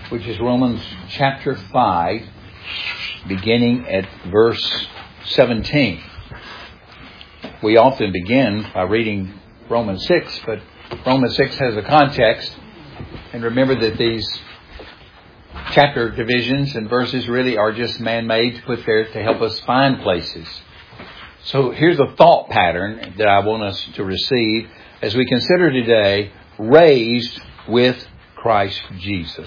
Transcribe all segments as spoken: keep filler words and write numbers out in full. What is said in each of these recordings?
which is Romans chapter five, beginning at verse seventeen. We often begin by reading Romans six, but Romans six has a context. And remember that these chapter divisions and verses really are just man-made, put there to help us find places. So here's a thought pattern that I want us to receive as we consider today, raised with Christ Jesus.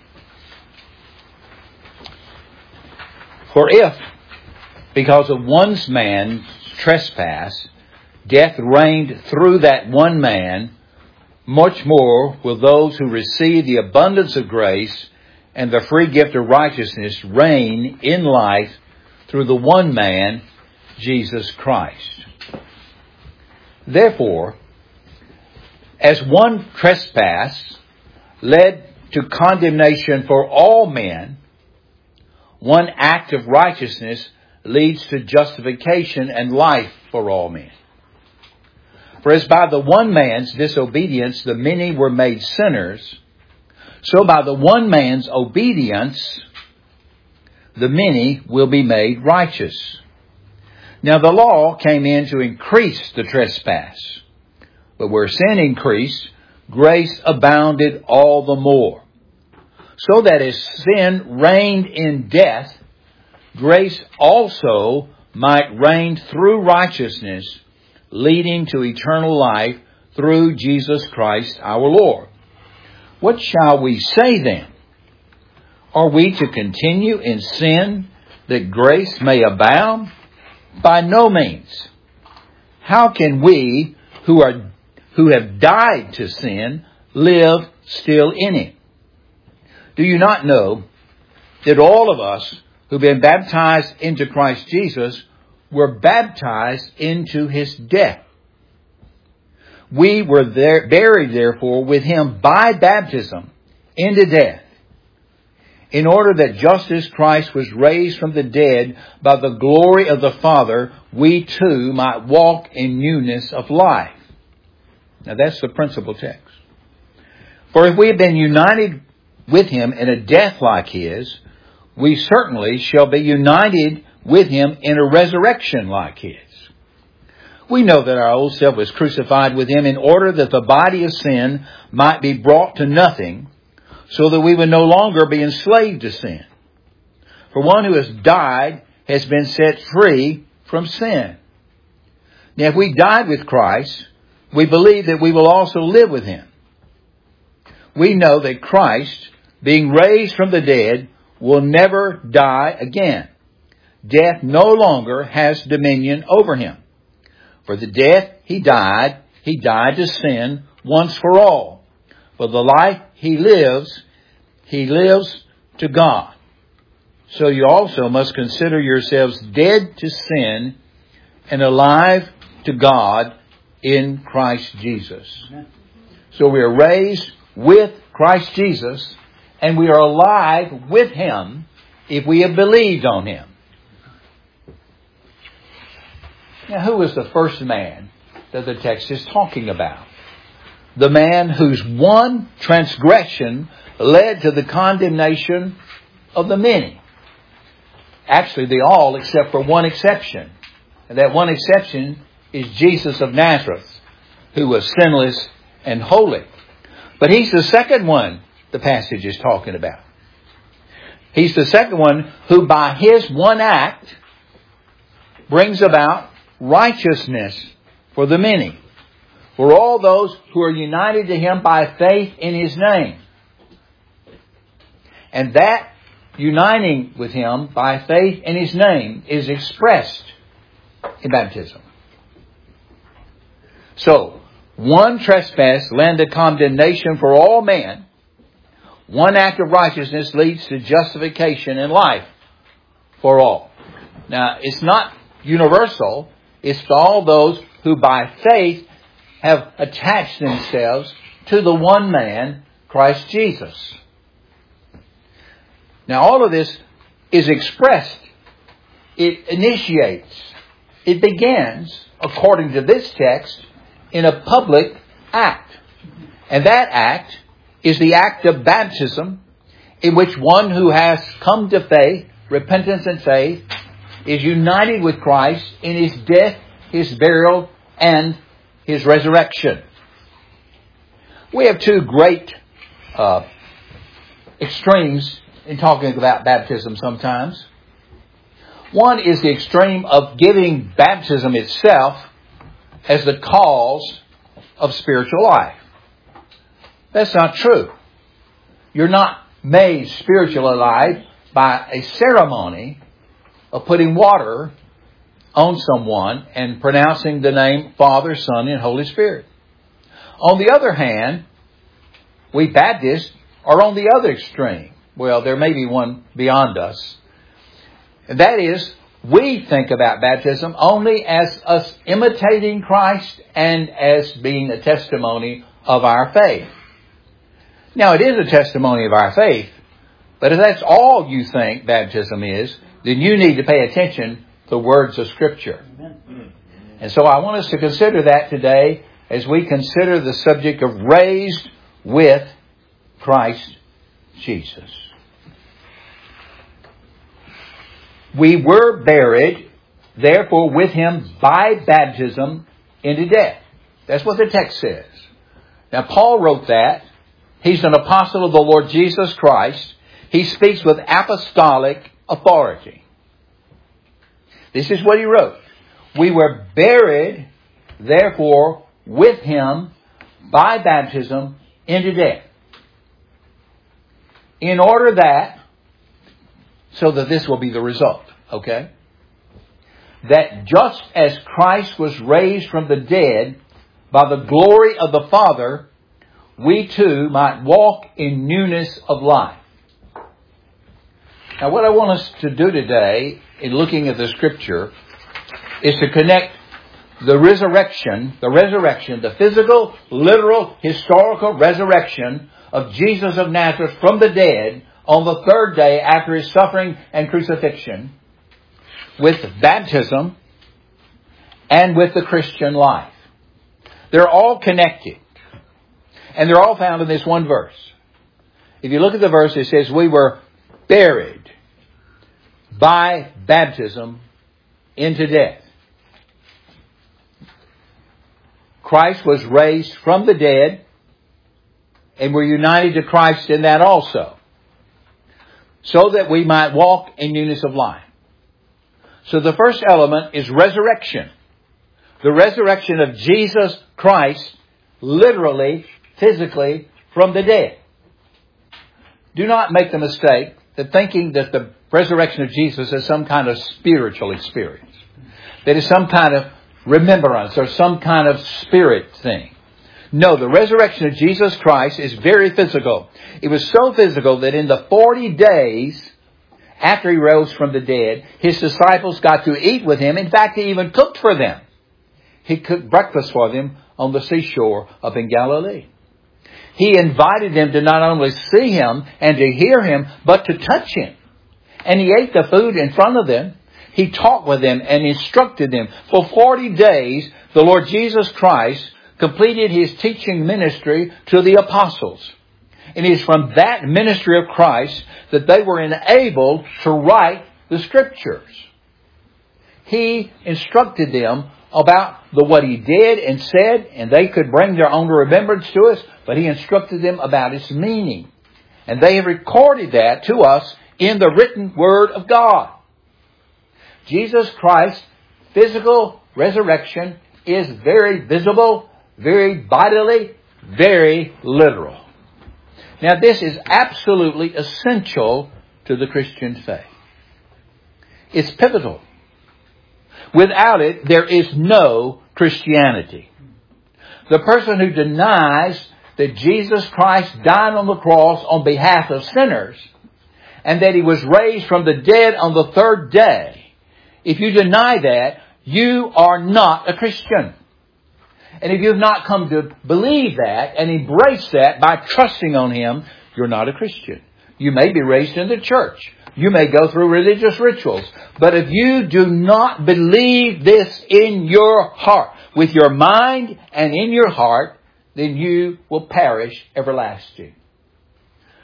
For if, because of one man's trespass, death reigned through that one man, much more will those who receive the abundance of grace and the free gift of righteousness reign in life through the one man, Jesus Christ. Therefore, as one trespass led to condemnation for all men, one act of righteousness leads to justification and life for all men. For as by the one man's disobedience the many were made sinners, so by the one man's obedience the many will be made righteous. Now the law came in to increase the trespass, but where sin increased, grace abounded all the more. So that as sin reigned in death, grace also might reign through righteousness, leading to eternal life through Jesus Christ our Lord. What shall we say then? Are we to continue in sin that grace may abound? By no means. How can we who are who have died to sin live still in it? Do you not know that all of us who've been baptized into Christ Jesus were baptized into His death? We were there, buried, therefore, with Him by baptism into death, in order that just as Christ was raised from the dead by the glory of the Father, we too might walk in newness of life. Now that's the principal text. For if we have been united with Him in a death like His, we certainly shall be united with Him in a resurrection like His. We know that our old self was crucified with Him in order that the body of sin might be brought to nothing, so that we would no longer be enslaved to sin. For one who has died has been set free from sin. Now if we died with Christ, we believe that we will also live with Him. We know that Christ, being raised from the dead, will never die again. Death no longer has dominion over Him. For the death He died, He died to sin once for all. For the life He lives, He lives to God. So you also must consider yourselves dead to sin and alive to God in Christ Jesus. So we are raised with Christ Jesus, and we are alive with Him if we have believed on Him. Now, who was the first man that the text is talking about? The man whose one transgression led to the condemnation of the many. Actually, the all except for one exception. And that one exception is Jesus of Nazareth, who was sinless and holy. But He's the second one the passage is talking about. He's the second one who by His one act brings about righteousness for the many, for all those who are united to Him by faith in His name. And that uniting with Him by faith in His name is expressed in baptism. So, one trespass led to condemnation for all men. One act of righteousness leads to justification and life for all. Now, it's not universal. It's to all those who by faith have attached themselves to the one man, Christ Jesus. Now all of this is expressed. It initiates. It begins, according to this text, in a public act. And that act is the act of baptism in which one who has come to faith, repentance and faith, is united with Christ in His death, His burial, and His resurrection. We have two great uh, extremes in talking about baptism sometimes. One is the extreme of giving baptism itself as the cause of spiritual life. That's not true. You're not made spiritually alive by a ceremony of putting water on someone and pronouncing the name Father, Son, and Holy Spirit. On the other hand, we Baptists are on the other extreme. Well, there may be one beyond us. And that is, we think about baptism only as us imitating Christ and as being a testimony of our faith. Now, it is a testimony of our faith, but if that's all you think baptism is, then you need to pay attention to the words of Scripture. And so I want us to consider that today as we consider the subject of raised with Christ Jesus. We were buried, therefore, with Him by baptism into death. That's what the text says. Now, Paul wrote that. He's an apostle of the Lord Jesus Christ. He speaks with apostolic authority. This is what he wrote. We were buried, therefore, with Him by baptism into death. In order that, so that this will be the result, okay? That just as Christ was raised from the dead by the glory of the Father, we too might walk in newness of life. Now, what I want us to do today in looking at the Scripture is to connect the resurrection, the resurrection, the physical, literal, historical resurrection of Jesus of Nazareth from the dead on the third day after His suffering and crucifixion, with baptism and with the Christian life. They're all connected. And they're all found in this one verse. If you look at the verse, it says, we were buried by baptism into death. Christ was raised from the dead, and we're united to Christ in that also, so that we might walk in newness of life. So the first element is resurrection. The resurrection of Jesus Christ, literally, physically, from the dead. Do not make the mistake that thinking that the resurrection of Jesus is some kind of spiritual experience. That is some kind of remembrance or some kind of spirit thing. No, the resurrection of Jesus Christ is very physical. It was so physical that in the forty days after He rose from the dead, His disciples got to eat with Him. In fact, He even cooked for them. He cooked breakfast for them on the seashore up in Galilee. He invited them to not only see Him and to hear Him, but to touch Him. And He ate the food in front of them. He talked with them and instructed them. For forty days, the Lord Jesus Christ completed His teaching ministry to the apostles. And it is from that ministry of Christ that they were enabled to write the Scriptures. He instructed them about the what He did and said, and they could bring their own remembrance to us, but He instructed them about its meaning. And they have recorded that to us in the written Word of God. Jesus Christ's physical resurrection is very visible, very vitally, very literal. Now, this is absolutely essential to the Christian faith. It's pivotal. Without it, there is no Christianity. The person who denies that Jesus Christ died on the cross on behalf of sinners and that He was raised from the dead on the third day, if you deny that, you are not a Christian. And if you've not come to believe that and embrace that by trusting on Him, you're not a Christian. You may be raised in the church. You may go through religious rituals. But if you do not believe this in your heart, with your mind and in your heart, then you will perish everlasting.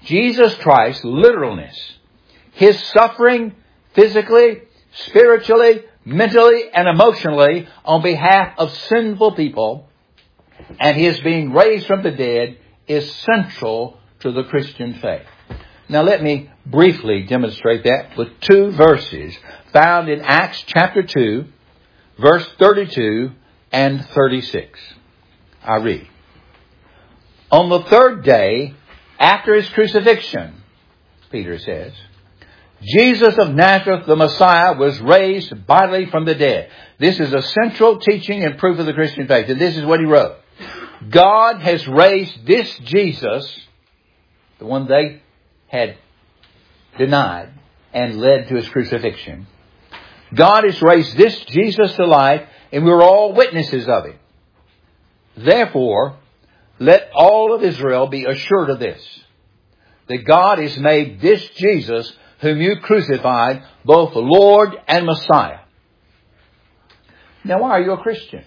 Jesus Christ's literalness, His suffering physically, spiritually, mentally, and emotionally on behalf of sinful people, and His being raised from the dead is central to the Christian faith. Now let me briefly demonstrate that with two verses found in Acts chapter two, verse thirty-two and thirty-six. I read. On the third day after His crucifixion, Peter says, Jesus of Nazareth, the Messiah, was raised bodily from the dead. This is a central teaching and proof of the Christian faith. And this is what he wrote. God has raised this Jesus, the one they had denied and led to His crucifixion. God has raised this Jesus to life, and we're all witnesses of it. Therefore, let all of Israel be assured of this, that God has made this Jesus, whom you crucified, both Lord and Messiah. Now, why are you a Christian?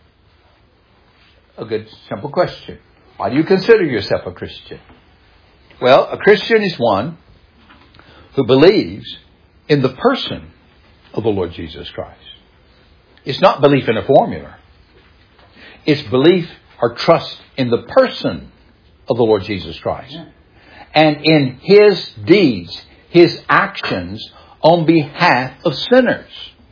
A good, simple question. Why do you consider yourself a Christian? Well, a Christian is one who believes in the person of the Lord Jesus Christ. It's not belief in a formula. It's belief or trust in the person of the Lord Jesus Christ. And in His deeds, His actions on behalf of sinners.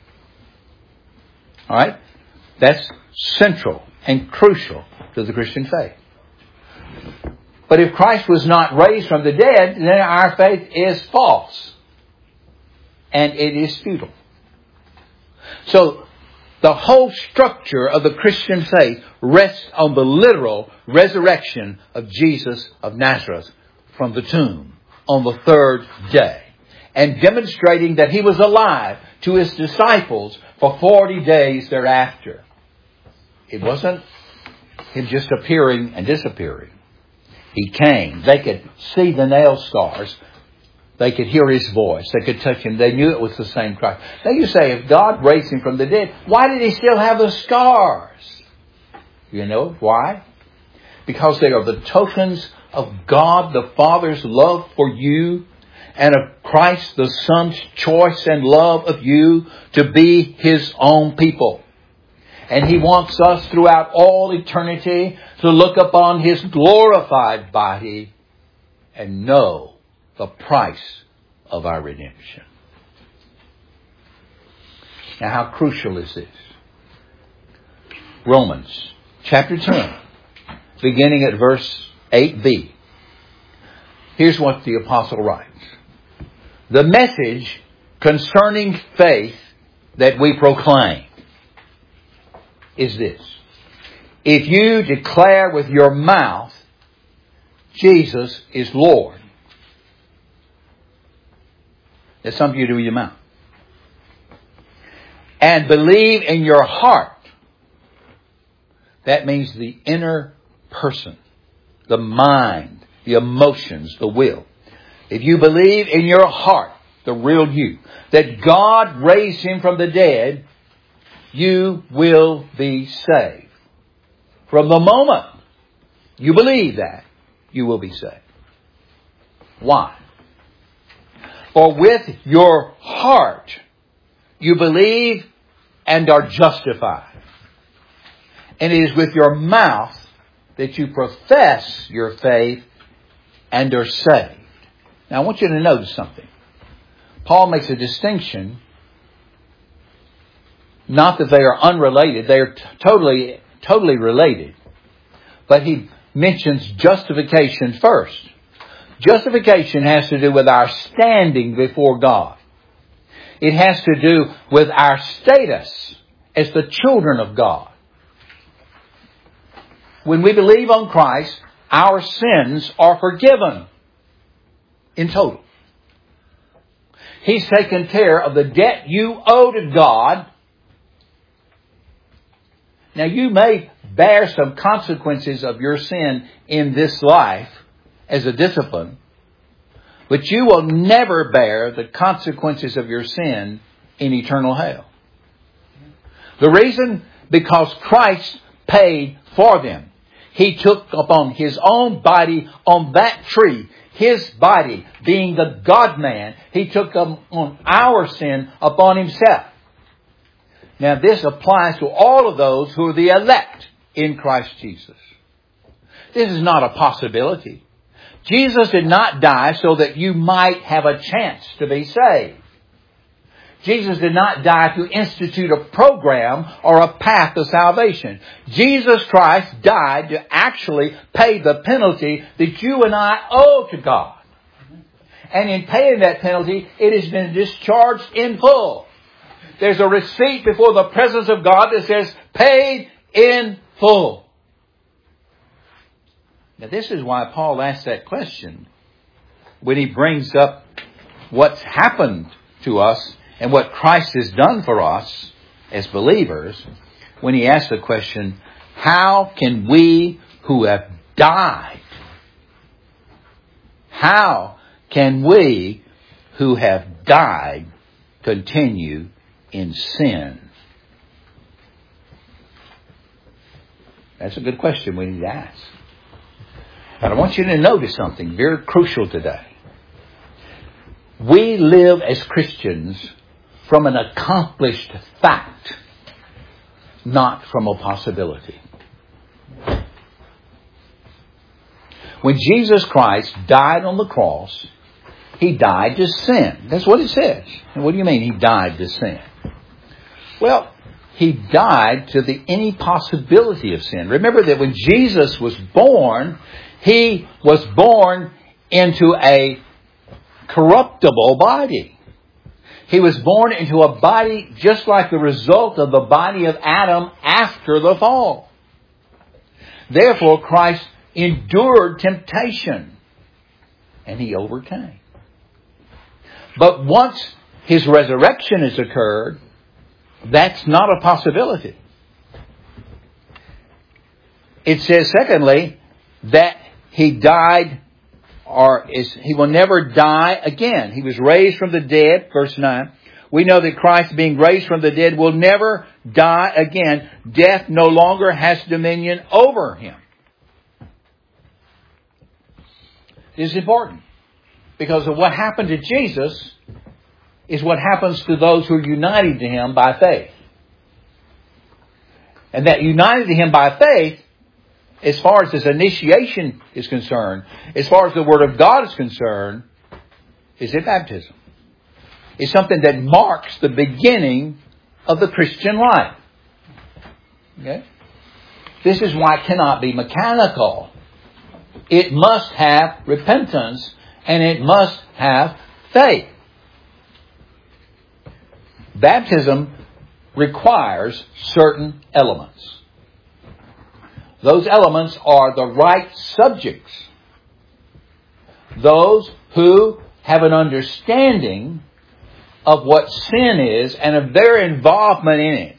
All right? That's central and crucial to the Christian faith. But if Christ was not raised from the dead, then our faith is false. And it is futile. So, the whole structure of the Christian faith rests on the literal resurrection of Jesus of Nazareth from the tomb on the third day, and demonstrating that He was alive to His disciples for forty days thereafter. It wasn't Him just appearing and disappearing. He came. They could see the nail scars. They could hear His voice. They could touch Him. They knew it was the same Christ. Now you say, if God raised Him from the dead, why did He still have the scars? You know why? Because they are the tokens of God the Father's love for you, and of Christ the Son's choice and love of you to be His own people. And He wants us throughout all eternity to look upon His glorified body and know the price of our redemption. Now, how crucial is this? Romans chapter ten, beginning at verse eight b. Here's what the apostle writes. The message concerning faith that we proclaim is this. If you declare with your mouth Jesus is Lord. That's something you do with your mouth. And believe in your heart. That means the inner person, the mind, the emotions, the will. If you believe in your heart, the real you, that God raised Him from the dead, you will be saved. From the moment you believe that, you will be saved. Why? For with your heart you believe and are justified. And it is with your mouth that you profess your faith and are saved. Now I want you to notice something. Paul makes a distinction. Not that they are unrelated. They are t- totally, totally related. But he mentions justification first. Justification has to do with our standing before God. It has to do with our status as the children of God. When we believe on Christ, our sins are forgiven in total. He's taken care of the debt you owe to God. Now you may bear some consequences of your sin in this life as a discipline, but you will never bear the consequences of your sin in eternal hell. The reason, because Christ paid for them. He took upon His own body on that tree, His body being the God-man, He took on our sin upon Himself. Now this applies to all of those who are the elect in Christ Jesus. This is not a possibility. Jesus did not die so that you might have a chance to be saved. Jesus did not die to institute a program or a path to salvation. Jesus Christ died to actually pay the penalty that you and I owe to God. And in paying that penalty, it has been discharged in full. There's a receipt before the presence of God that says, paid in full. Now this is why Paul asked that question when he brings up what's happened to us and what Christ has done for us as believers, when he asks the question, how can we who have died, how can we who have died continue in sin? That's a good question we need to ask. And I want you to notice something very crucial today. We live as Christians from an accomplished fact, not from a possibility. When Jesus Christ died on the cross, He died to sin. That's what it says. And what do you mean He died to sin? Well, He died to the any possibility of sin. Remember that when Jesus was born, He was born into a corruptible body. He was born into a body just like the result of the body of Adam after the fall. Therefore, Christ endured temptation and He overcame. But once His resurrection has occurred, that's not a possibility. It says, secondly, that He died, or is He will never die again. He was raised from the dead, verse nine. We know that Christ, being raised from the dead, will never die again. Death no longer has dominion over Him. This is important, because of what happened to Jesus is what happens to those who are united to Him by faith. And that united to Him by faith, as far as His initiation is concerned, as far as the Word of God is concerned, is in baptism. It's something that marks the beginning of the Christian life. Okay? This is why it cannot be mechanical. It must have repentance and it must have faith. Baptism requires certain elements. Those elements are the right subjects. Those who have an understanding of what sin is and of their involvement in it.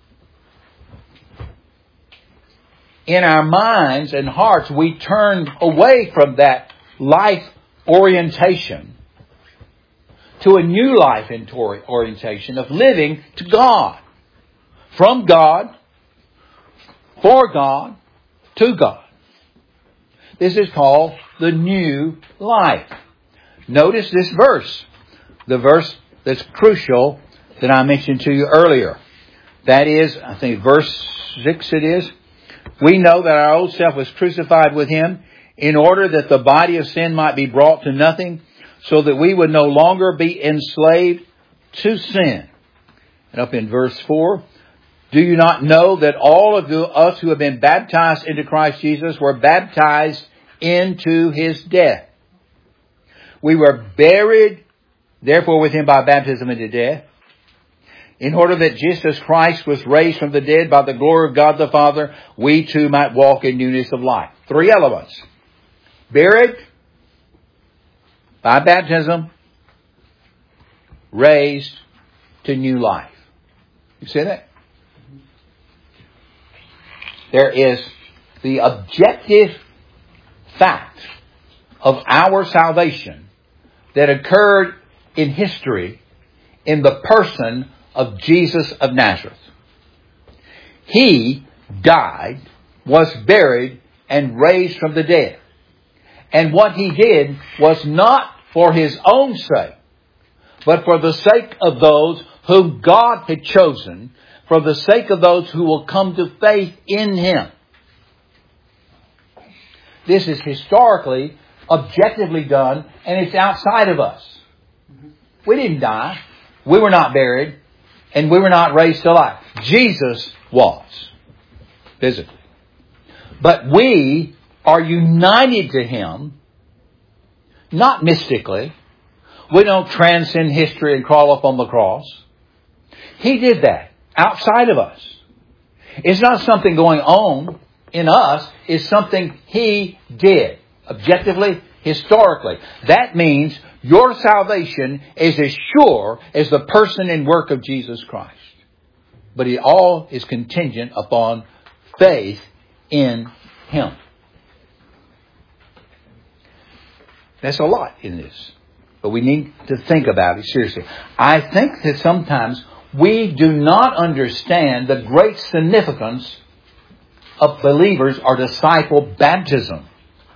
In our minds and hearts, we turn away from that life orientation to a new life orientation of living to God. From God, for God, to God. This is called the new life. Notice this verse. The verse that's crucial that I mentioned to you earlier. That is, I think verse six it is. We know that our old self was crucified with Him in order that the body of sin might be brought to nothing, so that we would no longer be enslaved to sin. And up in verse four, do you not know that all of the, us who have been baptized into Christ Jesus were baptized into His death? We were buried, therefore, with Him by baptism into death, in order that just as Christ was raised from the dead by the glory of God the Father, we too might walk in newness of life. Three elements. Buried by baptism, raised to new life. You see that? There is the objective fact of our salvation that occurred in history in the person of Jesus of Nazareth. He died, was buried, and raised from the dead. And what He did was not for His own sake, but for the sake of those whom God had chosen, for the sake of those who will come to faith in Him. This is historically, objectively done, and it's outside of us. We didn't die. We were not buried. And we were not raised to life. Jesus was, physically. But we are united to Him, not mystically. We don't transcend history and crawl up on the cross. He did that outside of us. It's not something going on in us. It's something He did, objectively, historically. That means your salvation is as sure as the person and work of Jesus Christ. But it all is contingent upon faith in Him. That's a lot in this. But we need to think about it seriously. I think that sometimes we do not understand the great significance of believers or disciple baptism.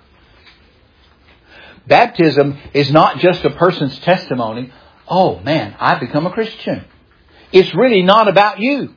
Baptism is not just a person's testimony. Oh man, I've become a Christian. It's really not about you.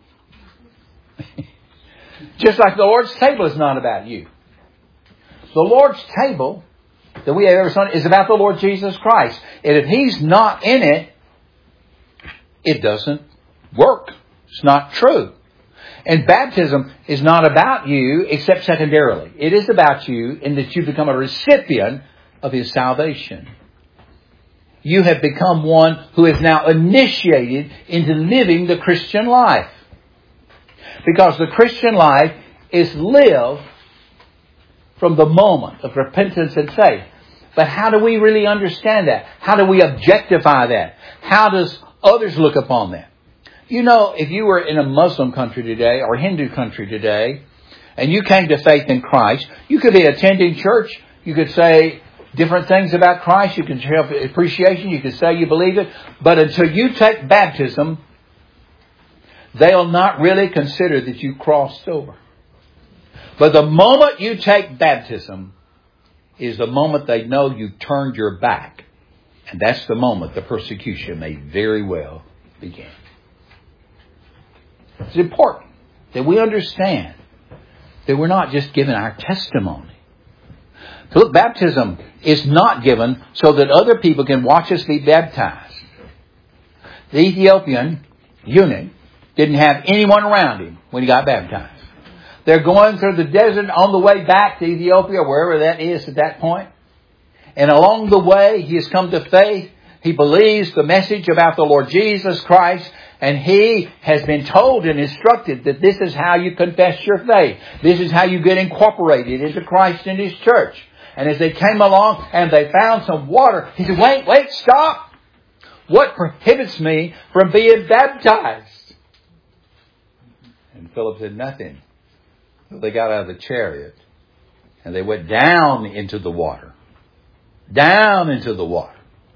Just like the Lord's table is not about you. The Lord's table that we have ever seen is about the Lord Jesus Christ. And if He's not in it, it doesn't work. It's not true. And baptism is not about you except secondarily. It is about you in that you become a recipient of His salvation. You have become one who is now initiated into living the Christian life. Because the Christian life is lived from the moment of repentance and faith. But how do we really understand that? How do we objectify that? How does others look upon that? You know, if you were in a Muslim country today or Hindu country today, and you came to faith in Christ, you could be attending church. You could say different things about Christ. You can show appreciation. You can say you believe it. But until you take baptism, they'll not really consider that you crossed over. But the moment you take baptism is the moment they know you turned your back. And that's the moment the persecution may very well begin. It's important that we understand that we're not just giving our testimony. So look, baptism is not given so that other people can watch us be baptized. The Ethiopian eunuch didn't have anyone around him when he got baptized. They're going through the desert on the way back to Ethiopia, wherever that is at that point. And along the way, he has come to faith. He believes the message about the Lord Jesus Christ. And he has been told and instructed that this is how you confess your faith. This is how you get incorporated into Christ and His church. And as they came along and they found some water, he said, wait, wait, stop. What prohibits me from being baptized? And Philip said, nothing. So they got out of the chariot and they went down into the water. Down into the water.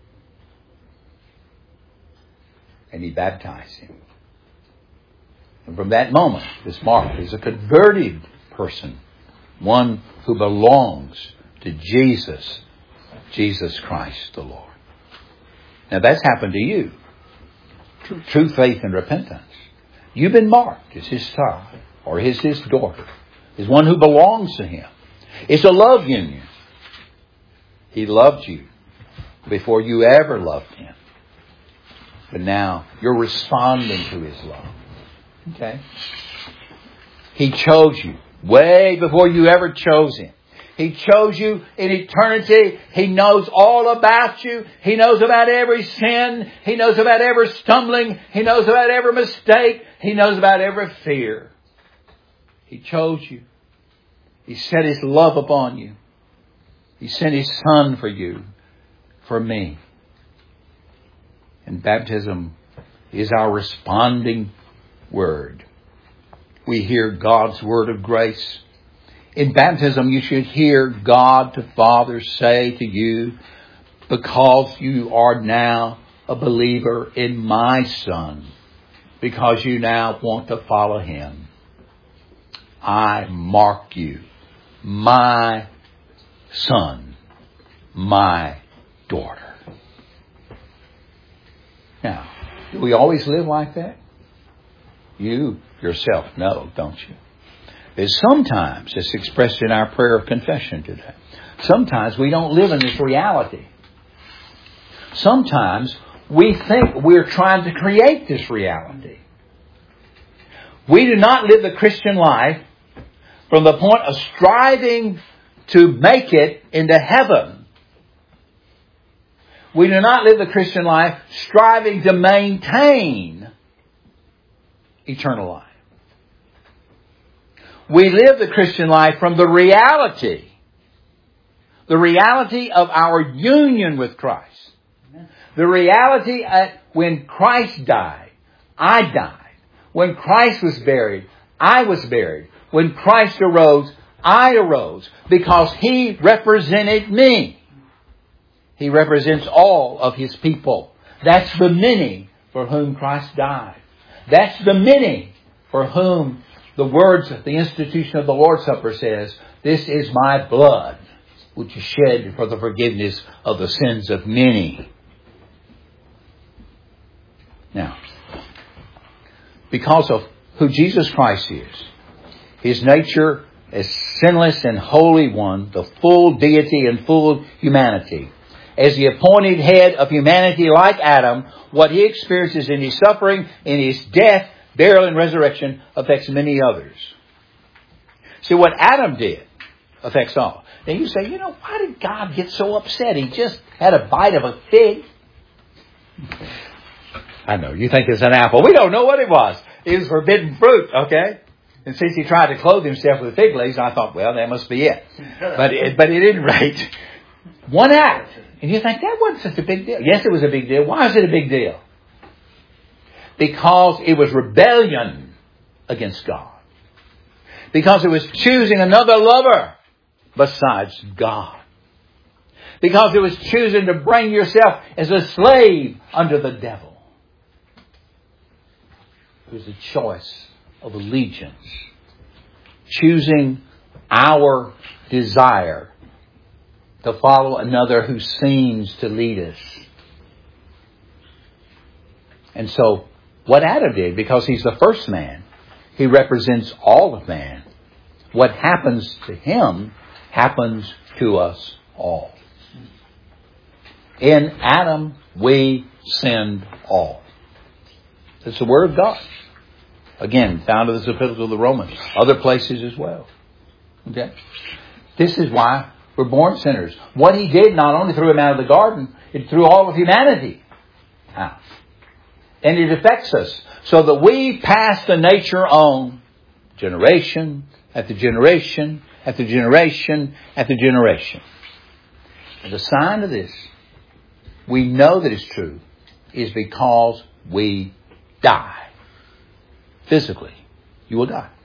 And he baptized him. And from that moment, this Mark is a converted person. One who belongs to Jesus. Jesus Christ the Lord. Now that's happened to you. True, true faith and repentance. You've been marked as His son or as His daughter. As one who belongs to Him. It's a love union. He loved you before you ever loved Him. But now you're responding to His love. Okay? He chose you way before you ever chose Him. He chose you in eternity. He knows all about you. He knows about every sin. He knows about every stumbling. He knows about every mistake. He knows about every fear. He chose you. He set His love upon you. He sent His Son for you, for me. And baptism is our responding word. We hear God's word of grace. In baptism, you should hear God the Father say to you, because you are now a believer in my Son, because you now want to follow Him, I mark you my son, my daughter. Now, do we always live like that? You yourself know, don't you? There's sometimes, it's expressed in our prayer of confession today, sometimes we don't live in this reality. Sometimes we think we're trying to create this reality. We do not live the Christian life from the point of striving to make it into heaven. We do not live the Christian life striving to maintain eternal life. We live the Christian life from the reality, the reality of our union with Christ. The reality that when Christ died, I died. When Christ was buried, I was buried. When Christ arose, I arose. Because He represented me. He represents all of His people. That's the many for whom Christ died. That's the many for whom the words of the institution of the Lord's Supper says, "This is my blood, which is shed for the forgiveness of the sins of many." Now, because of who Jesus Christ is, His nature as sinless and holy one, the full deity and full humanity, as the appointed head of humanity like Adam, what He experiences in His suffering, in His death, burial and resurrection affects many others. See, what Adam did affects all. Now you say, you know, why did God get so upset? He just had a bite of a fig. I know, you think it's an apple. We don't know what it was. It was forbidden fruit, okay? And since He tried to clothe Himself with fig leaves, I thought, well, that must be it. But it, but at any rate, one act. And you think, that wasn't such a big deal. Yes, it was a big deal. Why is it a big deal? Because it was rebellion against God. Because it was choosing another lover besides God. Because it was choosing to bring yourself as a slave under the devil. It was a choice of allegiance. Choosing our desire to follow another who seems to lead us. And so, what Adam did, because he's the first man, he represents all of man. What happens to him happens to us all. In Adam, we sinned all. It's the Word of God. Again, found in the Epistle of the Romans. Other places as well. Okay? This is why we're born sinners. What He did not only threw him out of the garden, it threw all of humanity out. And it affects us. So that we pass the nature on generation after generation after generation after generation. And the sign of this, we know that it's true, is because we die. Physically, you will die.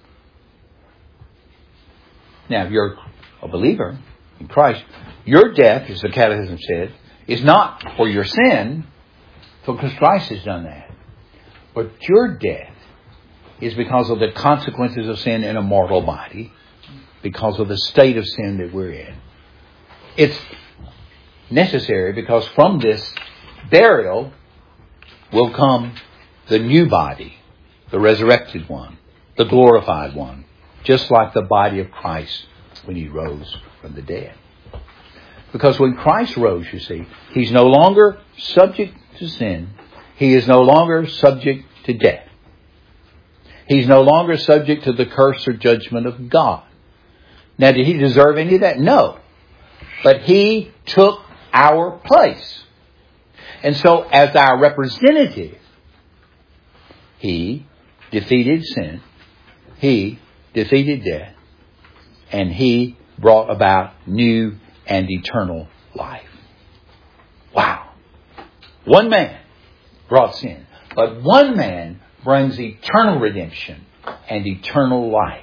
Now, if you're a believer in Christ, your death, as the Catechism said, is not for your sin, because Christ has done that. But your death is because of the consequences of sin in a mortal body, because of the state of sin that we're in. It's necessary because from this burial will come the new body, the resurrected one, the glorified one, just like the body of Christ when He rose from the dead. Because when Christ rose, you see, He's no longer subject to sin. He is no longer subject to death. He's no longer subject to the curse or judgment of God. Now, did He deserve any of that? No. But He took our place. And so, as our representative, He defeated sin. He defeated death. And He brought about new and eternal life. Wow. One man brought sin. But one man brings eternal redemption and eternal life.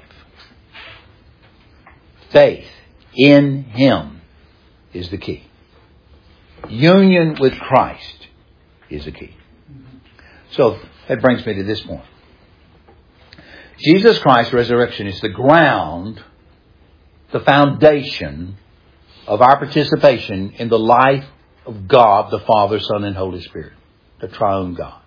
Faith in Him is the key. Union with Christ is the key. So that brings me to this point. Jesus Christ's resurrection is the ground the foundation of our participation in the life of God, the Father, Son, and Holy Spirit, the triune God.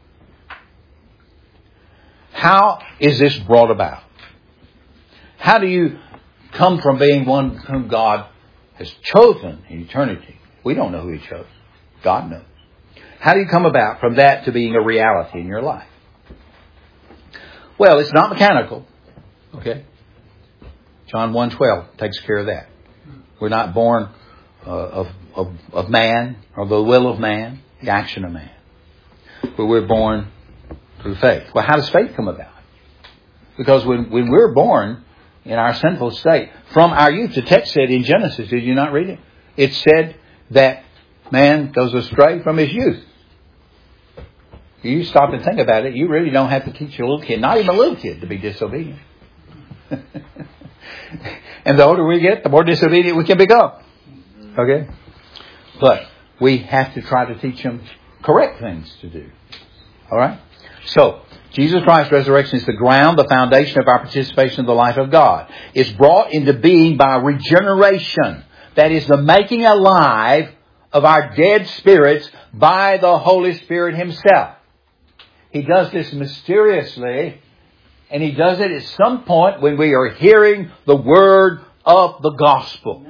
How is this brought about? How do you come from being one whom God has chosen in eternity? We don't know who He chose. God knows. How do you come about from that to being a reality in your life? Well, it's not mechanical. Okay? John one twelve takes care of that. We're not born uh, of, of, of man or the will of man, the action of man. But we're born through faith. Well, how does faith come about? Because when, when we're born in our sinful state, from our youth, the text said in Genesis, did you not read it? It said that man goes astray from his youth. You stop and think about it, you really don't have to teach your little kid, not even a little kid, to be disobedient. And the older we get, the more disobedient we can become. Okay? But we have to try to teach them correct things to do. Alright? So, Jesus Christ's resurrection is the ground, the foundation of our participation in the life of God. It's brought into being by regeneration. That is the making alive of our dead spirits by the Holy Spirit Himself. He does this mysteriously, and He does it at some point when we are hearing the word of the gospel.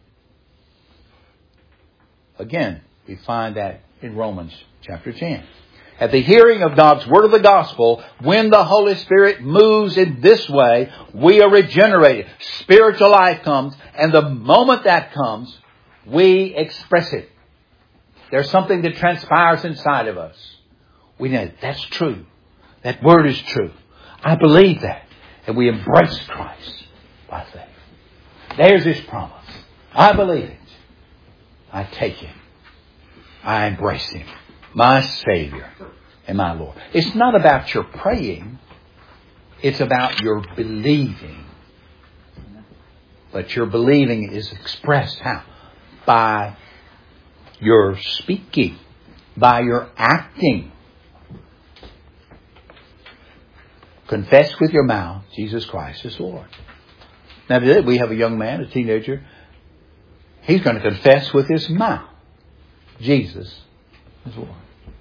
Again, we find that in Romans chapter ten. At the hearing of God's word of the gospel, when the Holy Spirit moves in this way, we are regenerated. Spiritual life comes, and the moment that comes, we express it. There's something that transpires inside of us. We know that's true. That word is true. I believe that. And we embrace Christ by faith. There's His promise. I believe it. I take Him. I embrace Him. My Savior and my Lord. It's not about your praying. It's about your believing. But your believing is expressed how? By your speaking. By your acting. Confess with your mouth Jesus Christ is Lord. Now today we have a young man, a teenager. He's going to confess with his mouth Jesus is Lord.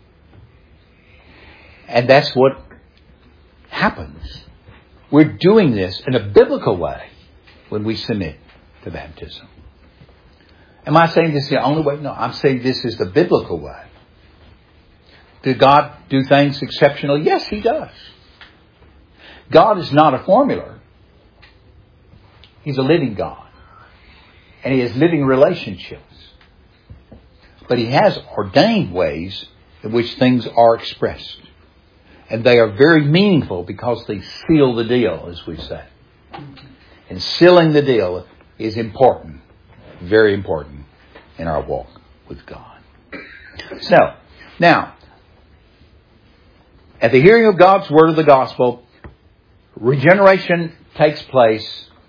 And that's what happens. We're doing this in a biblical way when we submit to baptism. Am I saying this is the only way? No, I'm saying this is the biblical way. Did God do things exceptionally? Yes, He does. God is not a formula. He's a living God. And He has living relationships. But He has ordained ways in which things are expressed. And they are very meaningful because they seal the deal, as we say. And sealing the deal is important. Very important in our walk with God. So, now, at the hearing of God's word of the gospel, regeneration takes place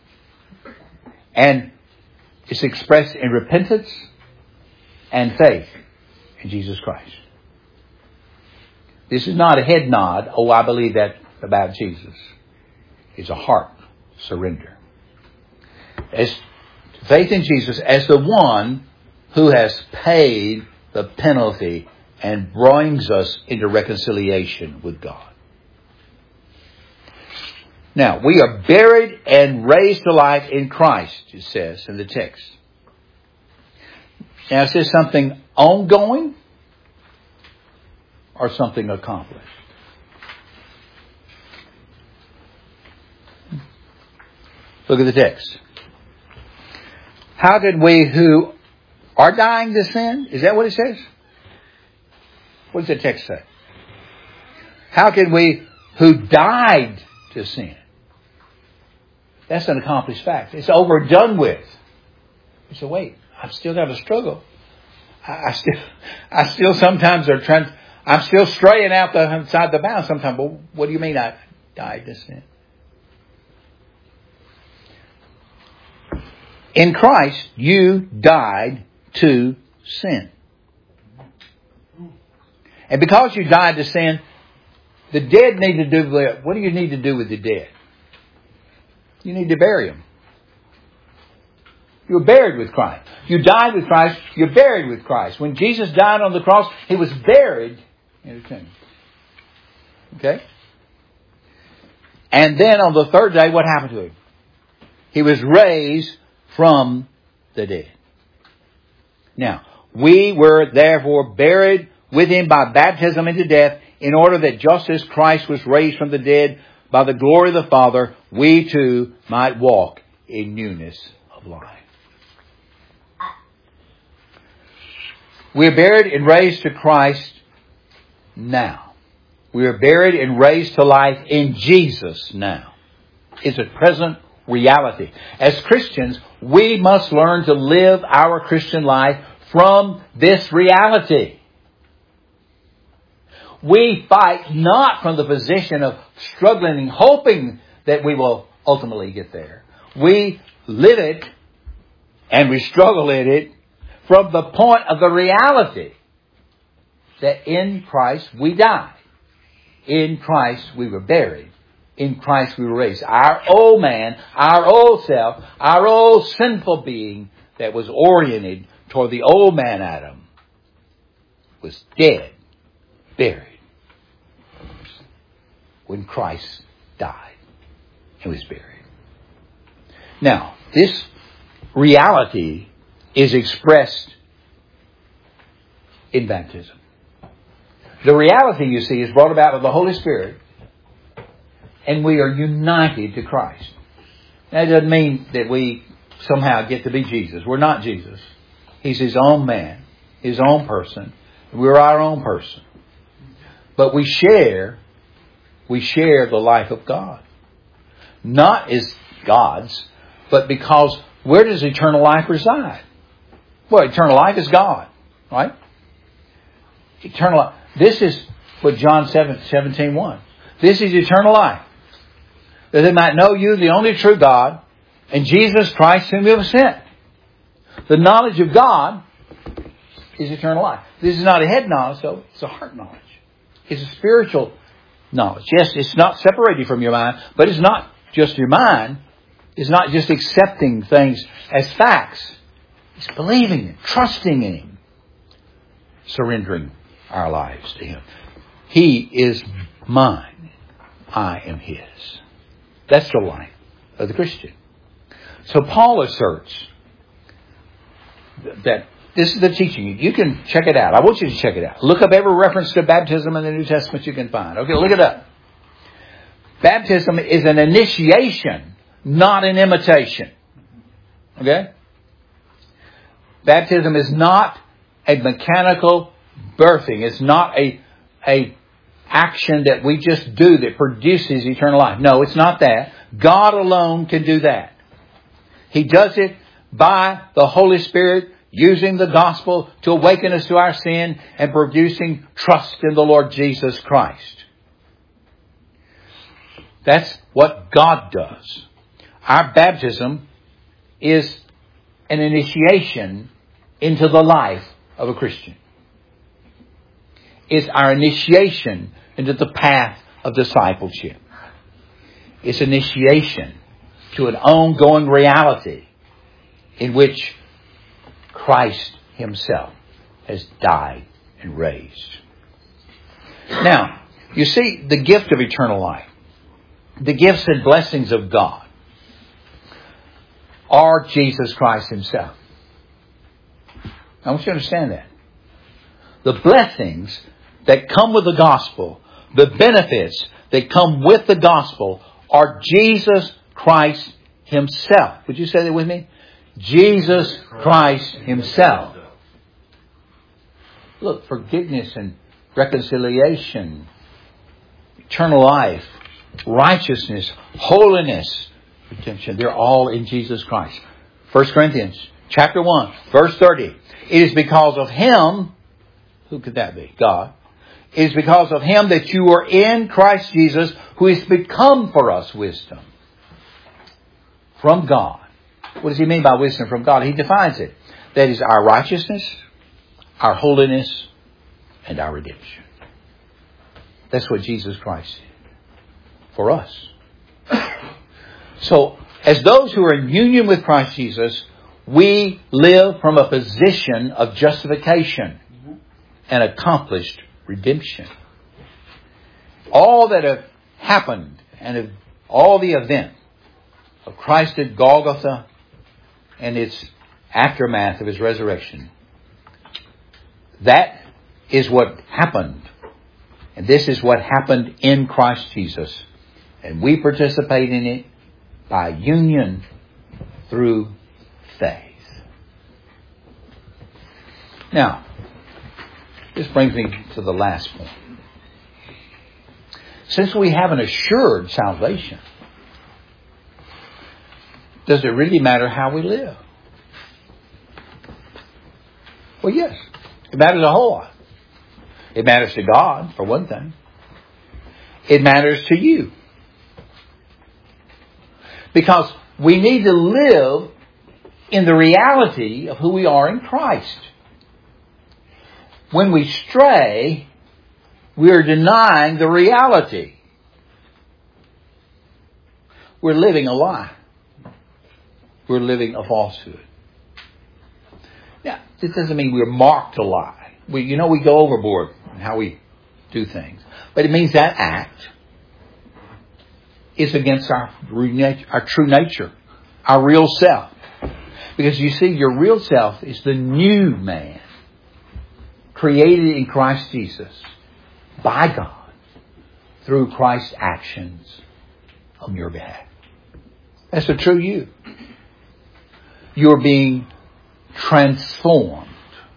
and it's expressed in repentance and faith in Jesus Christ. This is not a head nod, oh, I believe that about Jesus. It's a heart surrender. As faith in Jesus as the one who has paid the penalty and brings us into reconciliation with God. Now, we are buried and raised to life in Christ, it says in the text. Now, is this something ongoing or something accomplished? Look at the text. How can we who are dying to sin? Is that what it says? What does the text say? How can we who died to sin? That's an accomplished fact. It's over and done with. You say, wait, I've still got to struggle. I, I still, I still sometimes are trying. I'm still straying out the inside the bounds sometimes. Well, what do you mean I died to sin? In Christ, you died to sin. And because you died to sin, the dead need to do, what do you need to do with the dead? You need to bury them. You're buried with Christ. You died with Christ. You're buried with Christ. When Jesus died on the cross, He was buried in a tomb. Okay? And then on the third day, what happened to Him? He was raised from the dead. Now, we were therefore buried with Him by baptism into death, in order that just as Christ was raised from the dead by the glory of the Father, we too might walk in newness of life. We are buried and raised to Christ now. We are buried and raised to life in Jesus now. It's a present reality. As Christians, we must learn to live our Christian life from this reality. We fight not from the position of struggling and hoping that we will ultimately get there. We live it and we struggle in it from the point of the reality that in Christ we died. In Christ we were buried. In Christ we were raised. Our old man, our old self, our old sinful being that was oriented toward the old man Adam was dead, buried, when Christ died and was buried. Now, this reality is expressed in baptism. The reality, you see, is brought about by the Holy Spirit, and we are united to Christ. That doesn't mean that we somehow get to be Jesus. We're not Jesus. He's His own man, His own person. We're our own person. But we share, we share the life of God. Not as God's, but because where does eternal life reside? Well, eternal life is God, right? Eternal life. This is what John seventeen one. This is eternal life, that they might know you, the only true God, and Jesus Christ whom you have sent. The knowledge of God is eternal life. This is not a head knowledge, though. It's a heart knowledge. It's a spiritual knowledge. Yes, it's not separated from your mind, but it's not just your mind. It's not just accepting things as facts. It's believing it, trusting in Him, surrendering our lives to Him. He is mine. I am His. That's the life of the Christian. So Paul asserts that this is the teaching. You can check it out. I want you to check it out. Look up every reference to baptism in the New Testament you can find. Okay, look it up. Baptism is an initiation, not an imitation. Okay? Baptism is not a mechanical birthing. It's not a, a action that we just do that produces eternal life. No, it's not that. God alone can do that. He does it by the Holy Spirit, using the gospel to awaken us to our sin and producing trust in the Lord Jesus Christ. That's what God does. Our baptism is an initiation into the life of a Christian. It's our initiation into the path of discipleship. It's initiation to an ongoing reality in which Christ Himself has died and raised. Now, you see, the gift of eternal life, the gifts and blessings of God, are Jesus Christ Himself. I want you to understand that. The blessings that come with the gospel, the benefits that come with the gospel, are Jesus Christ Himself. Would you say that with me? Jesus Christ Himself. Look, forgiveness and reconciliation, eternal life, righteousness, holiness, redemption, they're all in Jesus Christ. First Corinthians chapter one, verse thirty. It is because of Him, who could that be? God. It is because of Him that you are in Christ Jesus, who has become for us wisdom from God. What does He mean by wisdom from God? He defines it. That is our righteousness, our holiness, and our redemption. That's what Jesus Christ did for us. So, as those who are in union with Christ Jesus, We live from a position of justification and accomplished redemption. All that have happened and have, all the event of Christ at Golgotha and its aftermath of His resurrection, that is what happened. And this is what happened in Christ Jesus. And we participate in it by union through faith. Now, this brings me to the last point. Since we have an assured salvation, does it really matter how we live? Well, yes. It matters a whole lot. It matters to God, for one thing. It matters to you. Because we need to live in the reality of who we are in Christ. When we stray, we are denying the reality. We're living a lie. We're living a falsehood. Now, this doesn't mean we're marked to lie. We, you know, we go overboard in how we do things. But it means that act is against our, our true nature, our real self. Because you see, your real self is the new man, created in Christ Jesus by God through Christ's actions on your behalf. That's the true you. You're being transformed,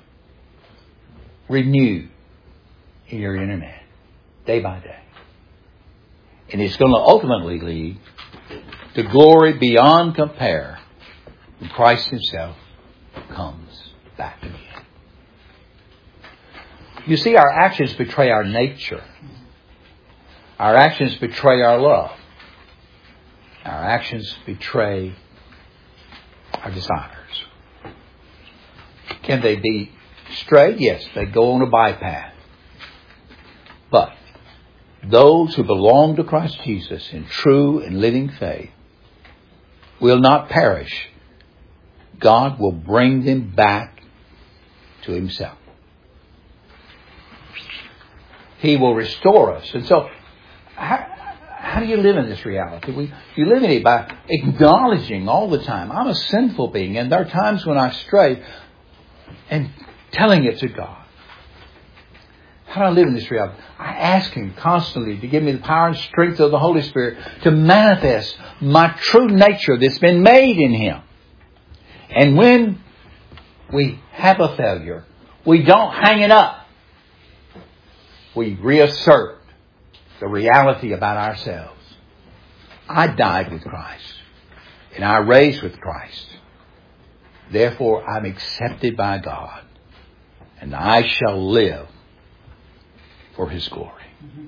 renewed in your inner man, day by day. And it's going to ultimately lead to glory beyond compare when Christ Himself comes back again. You see, our actions betray our nature. Our actions betray our love. Our actions betray our desires. Can they be straight? Yes, they go on a bypath. But those who belong to Christ Jesus in true and living faith will not perish. God will bring them back to Himself. He will restore us. And so, how, how do you live in this reality? We, you live in it by acknowledging all the time, I'm a sinful being, and there are times when I stray, and telling it to God. How do I live in this reality? I ask Him constantly to give me the power and strength of the Holy Spirit to manifest my true nature that's been made in Him. And when we have a failure, we don't hang it up. We reassert the reality about ourselves. I died with Christ, and I raised with Christ. Therefore, I'm accepted by God, and I shall live for His glory. Mm-hmm.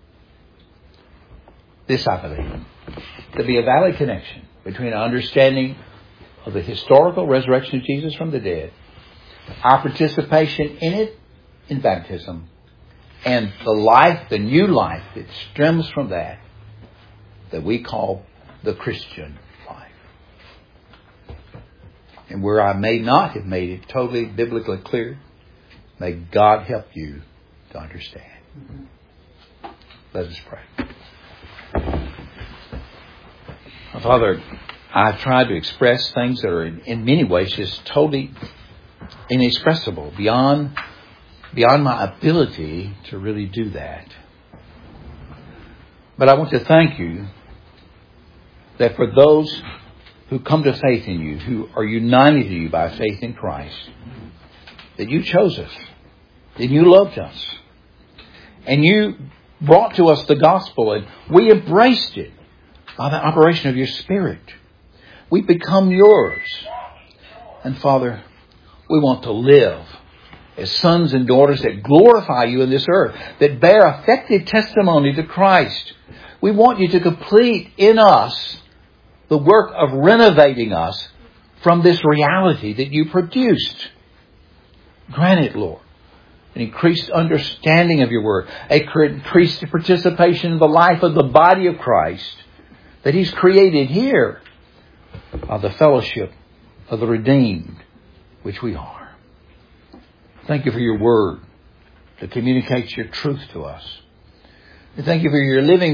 This, I believe, to be a valid connection between our understanding of the historical resurrection of Jesus from the dead, our participation in it in baptism, and the life, the new life that stems from that, that we call the Christian life. And where I may not have made it totally biblically clear, may God help you to understand. Mm-hmm. Let us pray. Father, I've tried to express things that are in, in many ways just totally inexpressible, beyond beyond my ability to really do that. But I want to thank You that for those who come to faith in You, who are united to You by faith in Christ, that You chose us, that You loved us, and You brought to us the gospel, and we embraced it by the operation of Your Spirit. We become Yours. And Father, we want to live as sons and daughters that glorify You in this earth, that bear effective testimony to Christ. We want You to complete in us the work of renovating us from this reality that You produced. Grant it, Lord, an increased understanding of Your Word, a increased participation in the life of the body of Christ that He's created here, of the fellowship of the redeemed, which we are. Thank you for your word that communicates your truth to us. And thank you for your living